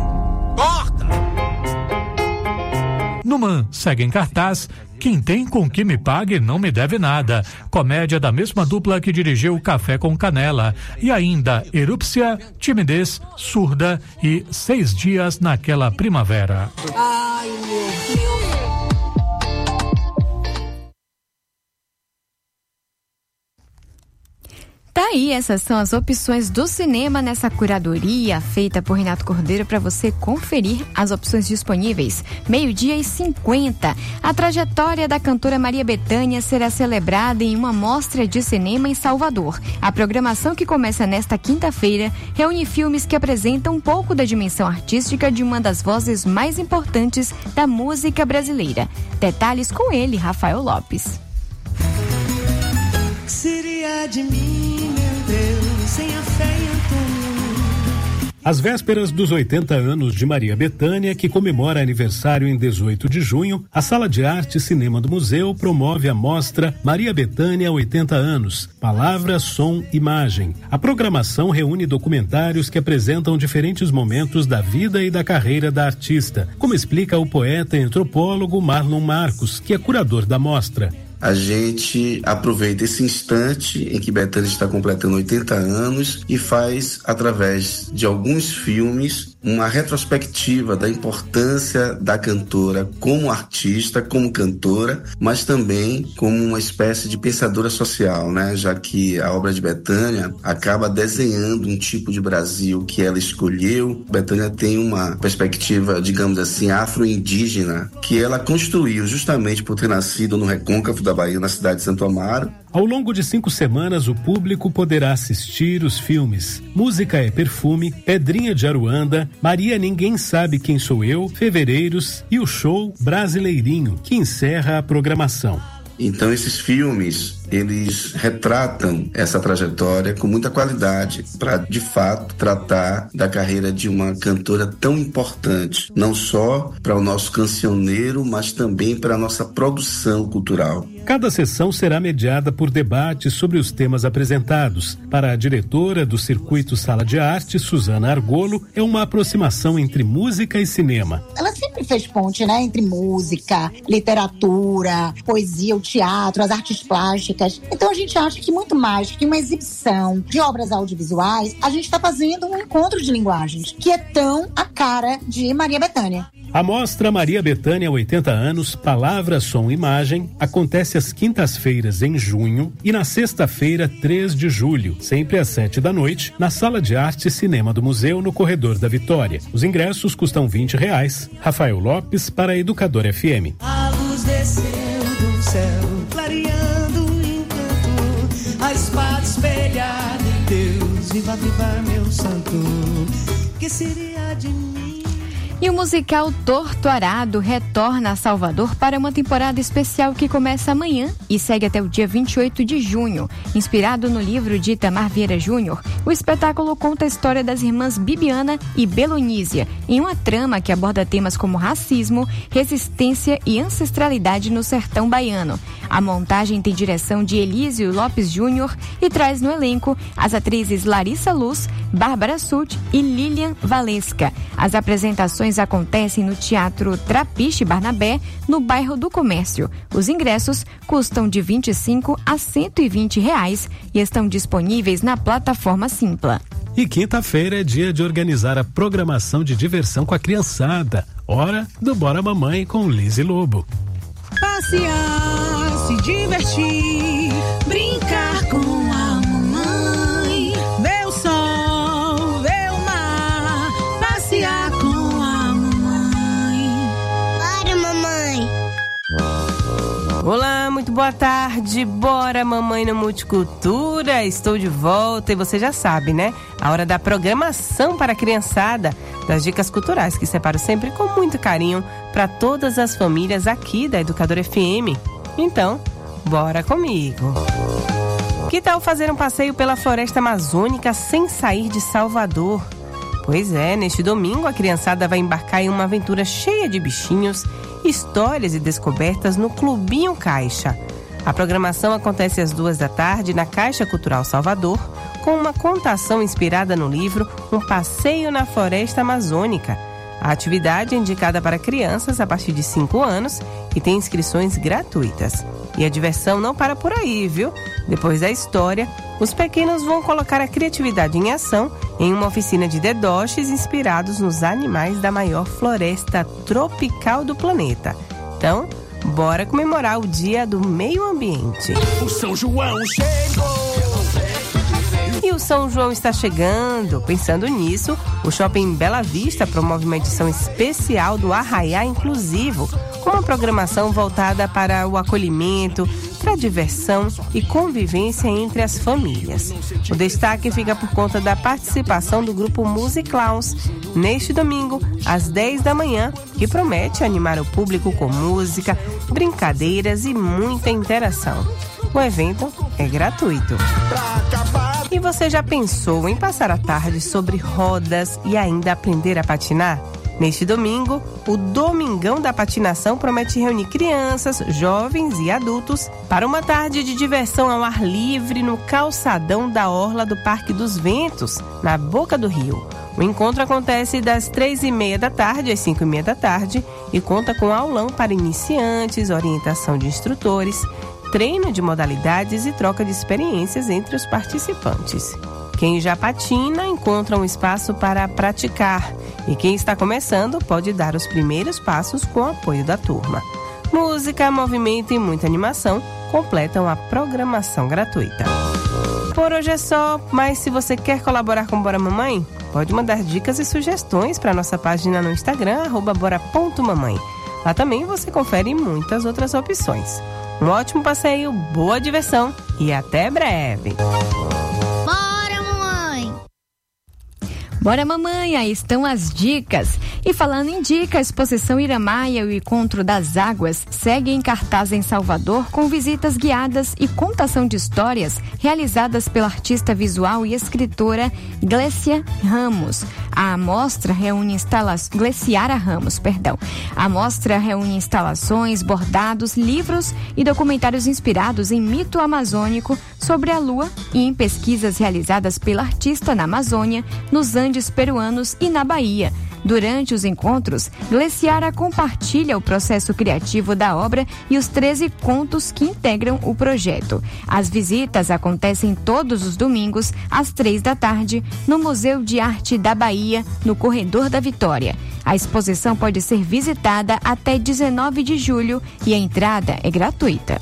No Man, segue em cartaz Quem Tem Com Que Me Pague Não Me Deve Nada, comédia da mesma dupla que dirigiu Café com Canela, e ainda Erupcia, Timidez, Surda e 6 Dias Naquela Primavera. Ai, meu Deus. Tá aí, essas são as opções do cinema nessa curadoria feita por Renato Cordeiro para você conferir as opções disponíveis. 12:50. A trajetória da cantora Maria Bethânia será celebrada em uma mostra de cinema em Salvador. A programação, que começa nesta quinta-feira, reúne filmes que apresentam um pouco da dimensão artística de uma das vozes mais importantes da música brasileira. Detalhes com ele, Rafael Lopes. Seria de mim, meu Deus, sem a fé e Antônio. Às vésperas dos 80 anos de Maria Bethânia, que comemora aniversário em 18 de junho, a Sala de Arte e Cinema do Museu promove a mostra Maria Bethânia 80 anos, Palavra, Som, Imagem. A programação reúne documentários que apresentam diferentes momentos da vida e da carreira da artista, como explica o poeta e antropólogo Marlon Marcos, que é curador da mostra. A gente aproveita esse instante em que Bethânia está completando 80 anos e faz, através de alguns filmes, uma retrospectiva da importância da cantora como artista, como cantora, mas também como uma espécie de pensadora social, né? Já que a obra de Bethânia acaba desenhando um tipo de Brasil que ela escolheu. Bethânia tem uma perspectiva, digamos assim, afro-indígena, que ela construiu justamente por ter nascido no recôncavo da Bahia, na cidade de Santo Amaro. Ao longo de 5 semanas, o público poderá assistir os filmes Música é Perfume, Pedrinha de Aruanda, Maria Ninguém Sabe Quem Sou Eu, Fevereiros e o show Brasileirinho, que encerra a programação. Então esses filmes, eles retratam essa trajetória com muita qualidade para, de fato, tratar da carreira de uma cantora tão importante, não só para o nosso cancioneiro, mas também para a nossa produção cultural. Cada sessão será mediada por debates sobre os temas apresentados. Para a diretora do Circuito Sala de Arte, Suzana Argolo, é uma aproximação entre música e cinema. Ela sempre fez ponte, né, entre música, literatura, poesia, o teatro, as artes plásticas. Então a gente acha que muito mais que uma exibição de obras audiovisuais, a gente está fazendo um encontro de linguagens, que é tão a cara de Maria Bethânia. A mostra Maria Bethânia 80 anos, Palavra, Som, Imagem, acontece às quintas-feiras em junho e na sexta-feira, 3 de julho, sempre às 7 da noite, na Sala de Arte e Cinema do Museu, no Corredor da Vitória. Os ingressos custam R$20. Rafael Lopes, para a Educadora FM. A luz desceu do céu, clareando o encanto, a espada espelhada em Deus, viva, viva meu santo, que seria de mim? E o musical Torto Arado retorna a Salvador para uma temporada especial que começa amanhã e segue até o dia 28 de junho. Inspirado no livro de Itamar Vieira Júnior, o espetáculo conta a história das irmãs Bibiana e Belonísia, em uma trama que aborda temas como racismo, resistência e ancestralidade no sertão baiano. A montagem tem direção de Elísio Lopes Júnior e traz no elenco as atrizes Larissa Luz, Bárbara Sult e Lilian Valesca. As apresentações acontecem no Teatro Trapiche Barnabé, no bairro do Comércio. Os ingressos custam de R$25 a R$120 e estão disponíveis na plataforma Simpla. E quinta-feira é dia de organizar a programação de diversão com a criançada. Hora do Bora Mamãe com Liz e Lobo. Passear, se divertir, brincar com a mamãe, ver o sol, ver o mar, passear com a mamãe. Bora, mamãe. Olá, muito boa tarde. Bora, mamãe no Multicultura. Estou de volta e você já sabe, né? A hora da programação para a criançada, das dicas culturais que separo sempre com muito carinho para todas as famílias aqui da Educadora FM. Então, bora comigo. Que tal fazer um passeio pela floresta amazônica sem sair de Salvador? Pois é, neste domingo a criançada vai embarcar em uma aventura cheia de bichinhos, histórias e descobertas no Clubinho Caixa. A programação acontece às 14h na Caixa Cultural Salvador, com uma contação inspirada no livro Um Passeio na Floresta Amazônica. A atividade é indicada para crianças a partir de 5 anos e tem inscrições gratuitas. E a diversão não para por aí, viu? Depois da história, os pequenos vão colocar a criatividade em ação em uma oficina de dedoches inspirados nos animais da maior floresta tropical do planeta. Então, bora comemorar o Dia do Meio Ambiente. O São João chegou! E o São João está chegando. Pensando nisso, o Shopping Bela Vista promove uma edição especial do Arraiá Inclusivo, com uma programação voltada para o acolhimento, para a diversão e convivência entre as famílias. O destaque fica por conta da participação do grupo Musiclowns neste domingo, às 10 da manhã, que promete animar o público com música, brincadeiras e muita interação. O evento é gratuito. E você já pensou em passar a tarde sobre rodas e ainda aprender a patinar? Neste domingo, o Domingão da Patinação promete reunir crianças, jovens e adultos para uma tarde de diversão ao ar livre no calçadão da orla do Parque dos Ventos, na Boca do Rio. O encontro acontece das 3h30 da tarde às 5h30 da tarde e conta com aulão para iniciantes, orientação de instrutores, treino de modalidades e troca de experiências entre os participantes. Quem já patina encontra um espaço para praticar e quem está começando pode dar os primeiros passos com o apoio da turma. Música, movimento e muita animação completam a programação gratuita. Por hoje é só, mas se você quer colaborar com Bora Mamãe, pode mandar dicas e sugestões para a nossa página no Instagram, @bora.mamãe. Lá também você confere muitas outras opções. Um ótimo passeio, boa diversão e até breve. Bora, mamãe! Bora, mamãe, aí estão as dicas. E falando em dicas, a exposição Iramaia e o Encontro das Águas segue em cartaz em Salvador com visitas guiadas e contação de histórias realizadas pela artista visual e escritora Glécia Ramos. A mostra reúne Gleciara Ramos, perdão. A mostra reúne instalações, bordados, livros e documentários inspirados em mito amazônico sobre a lua e em pesquisas realizadas pela artista na Amazônia, nos Andes peruanos e na Bahia. Durante os encontros, Gleciara compartilha o processo criativo da obra e os 13 contos que integram o projeto. As visitas acontecem todos os domingos, às 3 da tarde, no Museu de Arte da Bahia, no Corredor da Vitória. A exposição pode ser visitada até 19 de julho e a entrada é gratuita.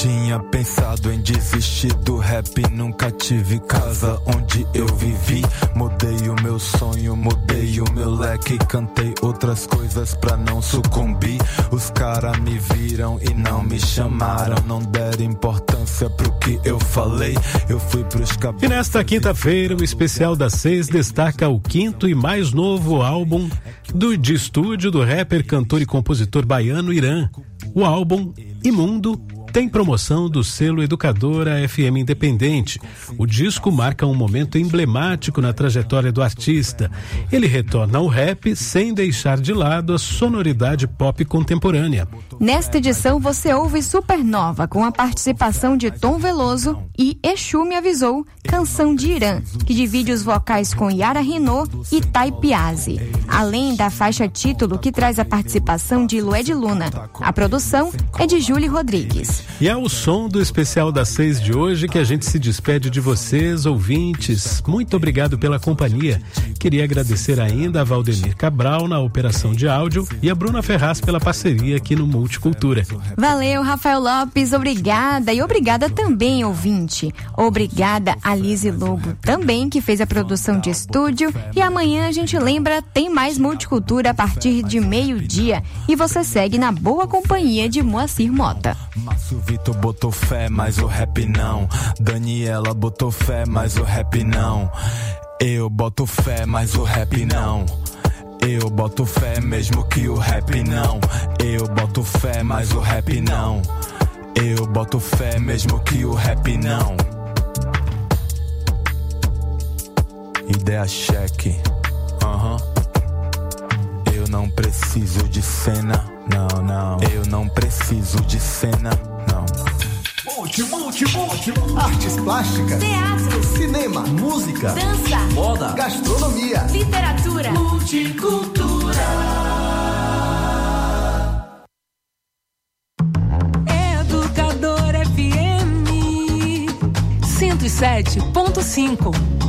Tinha pensado em desistir do rap, nunca tive casa onde eu vivi. Mudei o meu sonho, mudei o meu leque, cantei outras coisas pra não sucumbir. Os caras me viram e não me chamaram, não deram importância pro que eu falei. Eu fui pros cabelos. E nesta quinta-feira, o especial das 6 destaca o quinto e mais novo álbum de estúdio do rapper, cantor e compositor baiano Irã. O álbum Imundo tem promoção do selo Educadora FM Independente. O disco marca um momento emblemático na trajetória do artista. Ele retorna ao rap sem deixar de lado a sonoridade pop contemporânea. Nesta edição você ouve Supernova com a participação de Tom Veloso e Exu Me Avisou, canção de Irã, que divide os vocais com Yara Renault e Tai Piazzi, além da faixa título que traz a participação de Lued Luna. A produção é de Júlio Rodrigues. E é o som do especial das 6 de hoje que a gente se despede de vocês, ouvintes. Muito obrigado pela companhia. Queria agradecer ainda a Valdemir Cabral na operação de áudio e a Bruna Ferraz pela parceria aqui no Multicultura. Valeu, Rafael Lopes, obrigada. E obrigada também, ouvinte. Obrigada a Lise Lobo também, que fez a produção de estúdio. E amanhã a gente lembra, tem mais Multicultura a partir de 12:00. E você segue na boa companhia de Moacir Mota. Márcio Vitor botou fé, mas o rap não. Daniela botou fé, mas o rap não. Eu boto fé, mas o rap não. Eu boto fé mesmo que o rap não. Eu boto fé, mas o rap não. Eu boto fé mesmo que o rap não. Ideia cheque. Eu não preciso de cena. Não. Eu não preciso de cena. Não. Multi. Artes plásticas. Teatro. Cinema. Música. Dança. Moda. Gastronomia. Literatura. Multicultura. Educadora FM 107.5.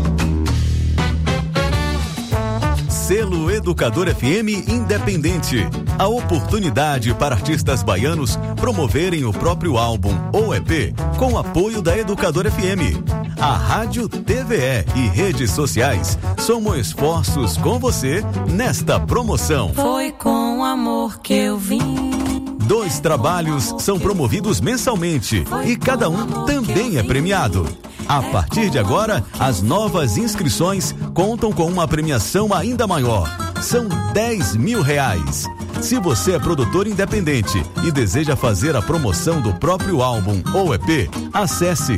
Selo Educador FM Independente. A oportunidade para artistas baianos promoverem o próprio álbum ou EP com apoio da Educador FM. A Rádio, TVE e redes sociais somam esforços com você nesta promoção. Foi com amor que eu vim. 2 trabalhos são promovidos mensalmente e cada um também é premiado. A partir de agora, as novas inscrições contam com uma premiação ainda maior. São R$10.000. Se você é produtor independente e deseja fazer a promoção do próprio álbum ou EP, acesse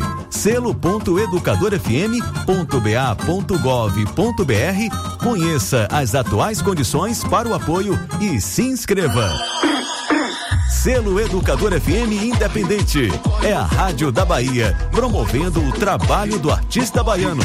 selo.educadorfm.ba.gov.br, conheça as atuais condições para o apoio e se inscreva. Selo Educador FM Independente. É a Rádio da Bahia, promovendo o trabalho do artista baiano.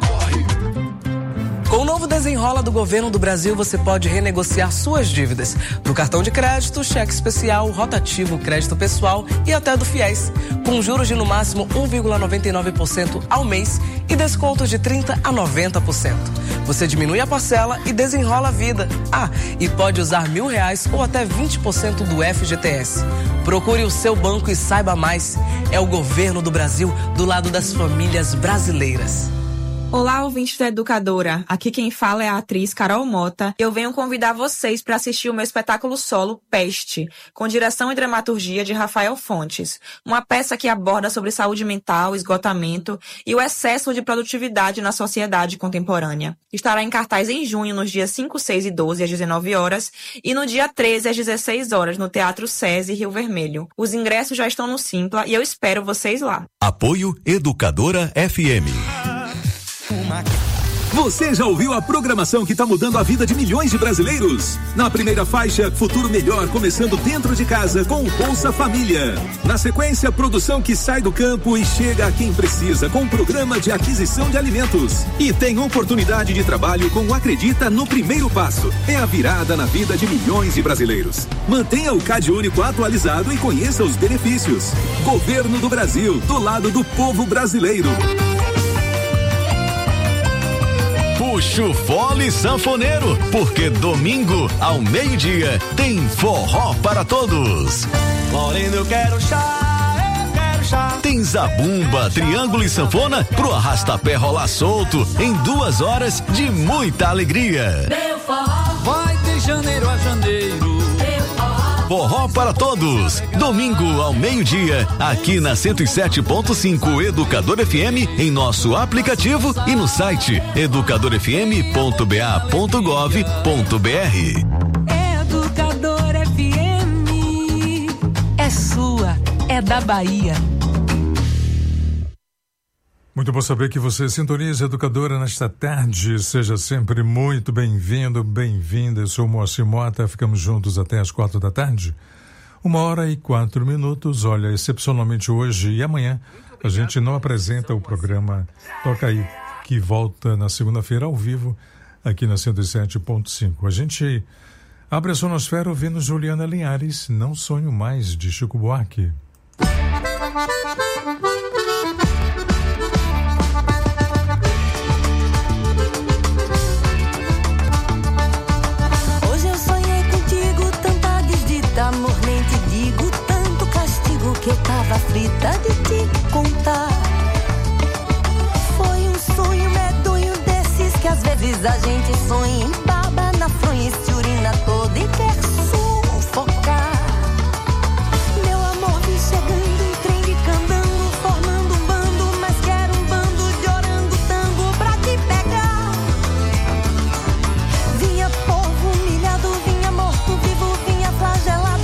Com o novo Desenrola do Governo do Brasil, você pode renegociar suas dívidas do cartão de crédito, cheque especial, rotativo, crédito pessoal e até do FIES, com juros de no máximo 1,99% ao mês e descontos de 30% a 90%. Você diminui a parcela e desenrola a vida. E pode usar R$1.000 ou até 20% do FGTS. Procure o seu banco e saiba mais. É o Governo do Brasil do lado das famílias brasileiras. Olá, ouvintes da Educadora. Aqui quem fala é a atriz Carol Mota. Eu venho convidar vocês para assistir o meu espetáculo solo Peste, com direção e dramaturgia de Rafael Fontes. Uma peça que aborda sobre saúde mental, esgotamento e o excesso de produtividade na sociedade contemporânea. Estará em cartaz em junho, nos dias 5, 6 e 12, às 19 horas, e no dia 13, às 16 horas, no Teatro SESI, Rio Vermelho. Os ingressos já estão no Simpla e eu espero vocês lá. Apoio Educadora FM. Você já ouviu a programação que está mudando a vida de milhões de brasileiros? Na primeira faixa, Futuro Melhor, começando dentro de casa com o Bolsa Família. Na sequência, produção que sai do campo e chega a quem precisa com o programa de aquisição de alimentos. E tem oportunidade de trabalho com o Acredita no Primeiro Passo. É a virada na vida de milhões de brasileiros. Mantenha o Cade Único atualizado e conheça os benefícios. Governo do Brasil, do lado do povo brasileiro. Puxa o fole sanfoneiro, porque domingo ao meio-dia tem forró para todos. Moreno, eu quero chá, relaxar. Tem zabumba, triângulo e sanfona pro arrastapé rolar solto em 2 horas de muita alegria. Meu forró vai de janeiro a janeiro. Forró para todos. Domingo ao meio-dia, aqui na 107.5 Educador FM, em nosso aplicativo e no site educadorfm.ba.gov.br. Educador FM é sua, é da Bahia. Muito bom saber que você sintoniza Educadora nesta tarde. Seja sempre muito bem-vindo, bem-vinda. Eu sou o Moacir Mota, ficamos juntos até as 4 da tarde. 1h04. Olha, excepcionalmente hoje e amanhã a gente não apresenta o programa Toca Aí, que volta na segunda-feira ao vivo aqui na 107.5. A gente abre a sonosfera ouvindo Juliana Linhares, Não Sonho Mais, de Chico Buarque. Amor, nem te digo tanto castigo que eu tava aflita de te contar. Foi um sonho medonho desses que às vezes a gente sonha em baba na fronha e se urina toda e quer sufocar. Meu amor, vi chegando um trem de candango, formando um bando, mas quero um bando de orangotango pra te pegar. Vinha povo humilhado, vinha morto vivo, vinha flagelado.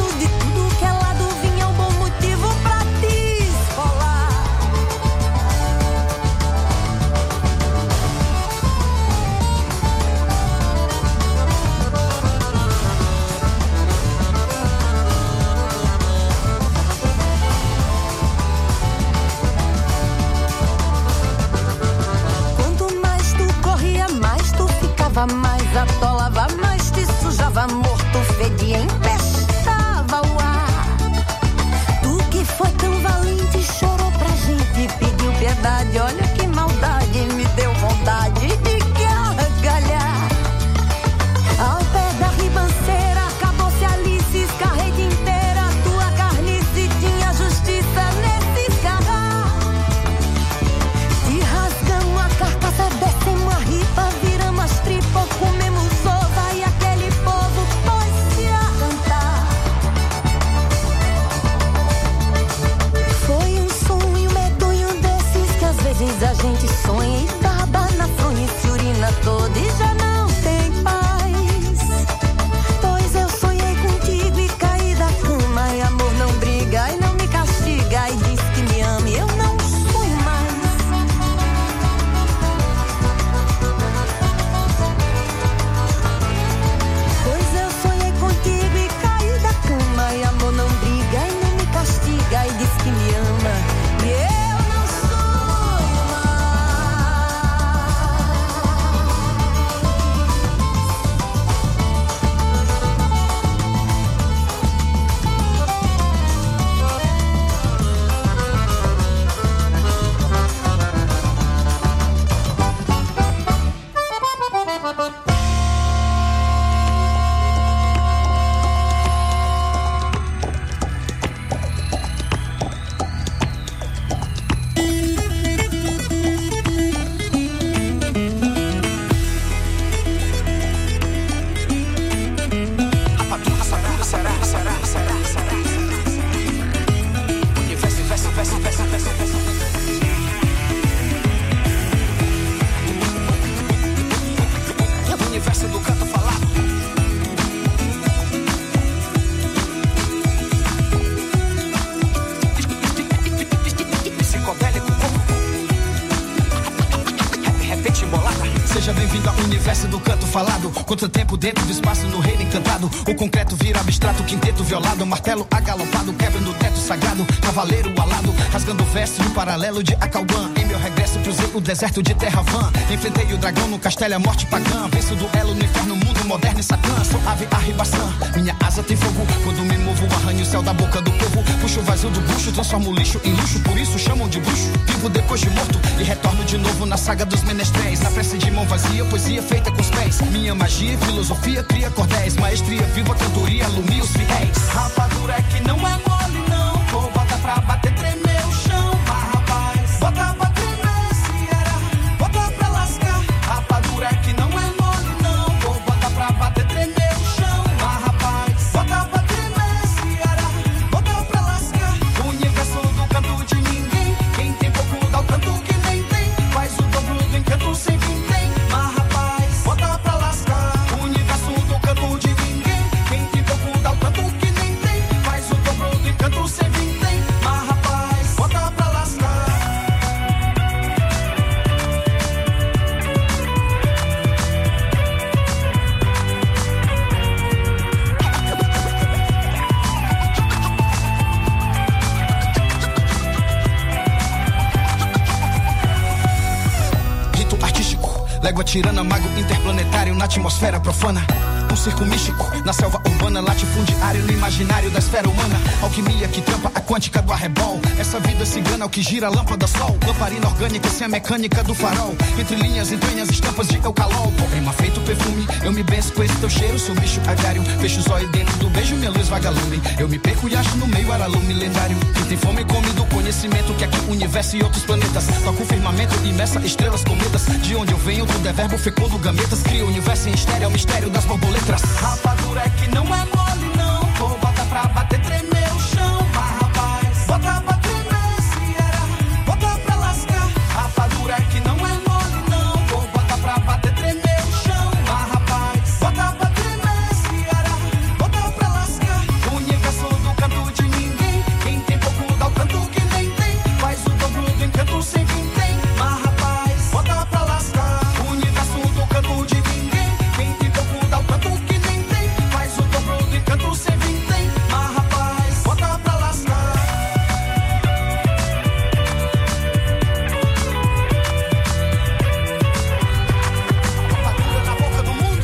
Mais atolava, mais te sujava, morto, fedia, empestava o ar. Tu que foi tão valente, chorou pra gente, pediu piedade, olha que maldade, me deu vontade de gargalhar. Ao pé da ribanceira, acabou-se Alice, escarrete inteira, tua carnice tinha justiça nesse escarrar. Te rasgamos a carcaça, descemos a ripa, viramos as tripas, comemos ova e aquele povo pôs-se a cantar. Foi um sonho medonho desses que às vezes a gente sonha e baba na fronha e se urina toda e já não tem paz. Pois eu sonhei contigo e caí da cama e amor não briga e não me castiga e diz que me ama e eu não sonho mais. Pois eu sonhei contigo e caí da cama e amor não briga e não me castiga e diz que me ama e eu não sonho mais. Seja bem-vindo ao universo do canto falado. Contratempo dentro do espaço no reino encantado. O concreto vira abstrato, quinteto violado. Martelo agalopado, quebrando o teto sagrado. Cavaleiro alado, rasgando verso no paralelo de Acauã. Em meu regresso cruzei o deserto de Terravã. Enfrentei o dragão no castelo, a morte pagã. Venço o duelo no inferno, mundo moderno e satã. Sou ave arribaçã, minha asa tem fogo. Quando me movo, arranho o céu da boca do povo. Puxo o vazio do bucho, transformo o lixo em luxo. Por isso chamam de bruxo. Vivo depois de morto e retorno de novo na saga dos menestréis. Na prece de mão vazia, poesia feita com os pés. Minha magia, filosofia, cria cordéis. Maestria, viva cantoria, alumia os fiéis. Rapadura é que não é mole não. Vou botar pra bater, tremer o chão. água, tirana, mago interplanetário na atmosfera profana. Um circo místico na selva urbana, latifundiário no imaginário da esfera humana. Alquimia que tampa a quântica do arrebol. Essa vida cigana, o que gira a lâmpada sol. Lamparina orgânica sem a mecânica do farol. Entre linhas, entranhas, estampas de eucalol. Poema feito perfume, eu me benço com esse teu cheiro. Sou bicho agrário, fecho os olhos dentro do beijo, minha luz vagalume. Eu me perco e acho no meio aralume lendário. Quem tem fome come do conhecimento que aqui o universo e outros planetas. Toca o firmamento e meça estrelas, cometas. De onde eu venho, tudo é verbo fecundo, gametas. Cria o universo em estéreo, é o mistério das borboletas. Rapadura é que não é mole, não. Pô, bota pra bater, tremer o chão. Mas rapaz, bota pra tremer, se era. Bota pra lascar. Rapadura é que não é mole, não. Pô, bota pra bater, tremer o chão. Mas rapaz, bota pra tremer, se era. Bota pra lascar. O universo do canto de ninguém. Quem tem pouco dá o canto que nem tem. Faz o dobro do encanto sem fim tem. Mas rapaz, bota pra lascar. O universo do canto de ninguém. Quem tem pouco dá o canto que nem tem. Faz o dobro do encanto sem fim tem. Mas rapaz, bota pra lascar. Rapadura na boca do mundo.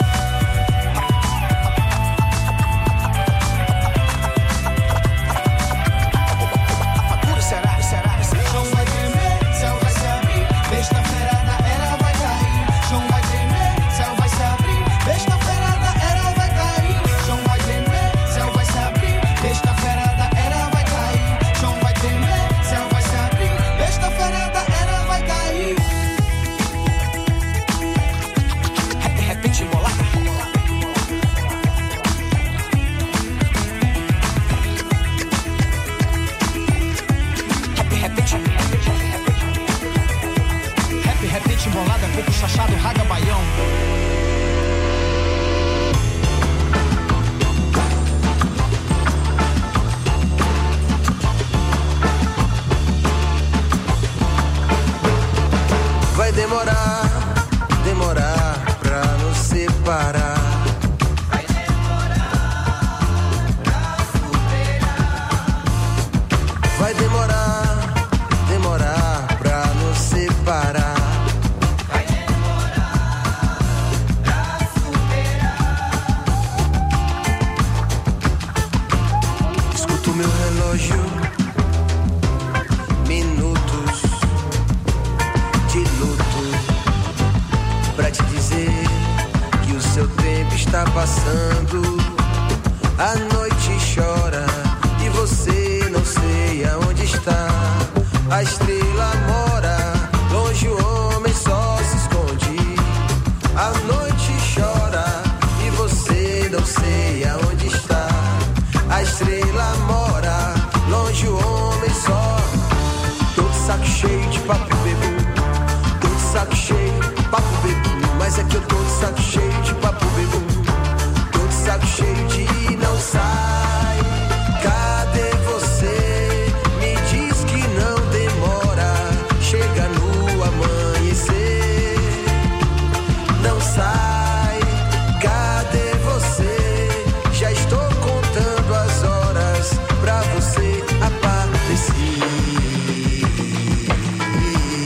Rapadura será. Chão vai tremer, céu vai se abrir. Besta-feira da era vai cair. Chão vai tremer, céu vai se abrir. Besta-feira da era vai cair. Chão vai tremer, céu vai se abrir. Besta-feira da era vai cair. Chão vai tremer, céu vai se abrir. Besta-feira da era vai cair. De repente bolada. Repente embolada, coco chachado, raga baião. Vai demorar pra nos separar. Vai demorar pra superar. Vai demorar pra nos separar. Vai demorar pra superar. Escuto meu relógio, minutos de luto, pra te dizer que o seu tempo está passando. A noite chora e você não sei aonde está. A estrela mora longe, o homem só se esconde. A noite chora e você não sei aonde está. A estrela mora longe, o homem só. Tô de saco cheio de papo bebo. Tô de saco cheio, papo bebo. Mas é que eu tô de saco cheio de papo bebo. Tô de saco cheio de não sai. Cadê você? Me diz que não demora. Chega no amanhecer. Não sai. Cadê você? Já estou contando as horas pra você aparecer.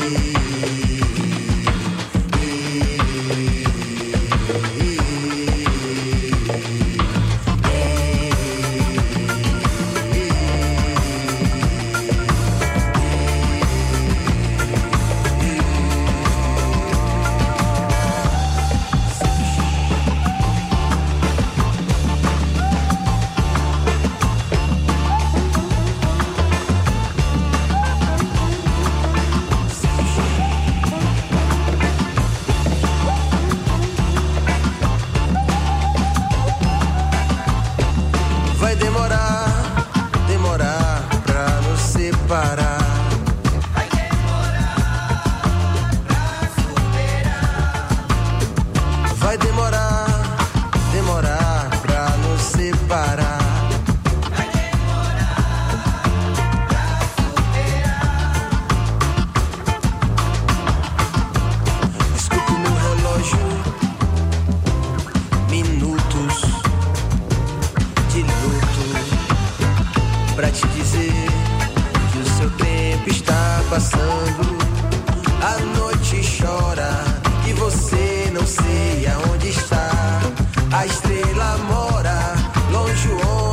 lá mora, longe o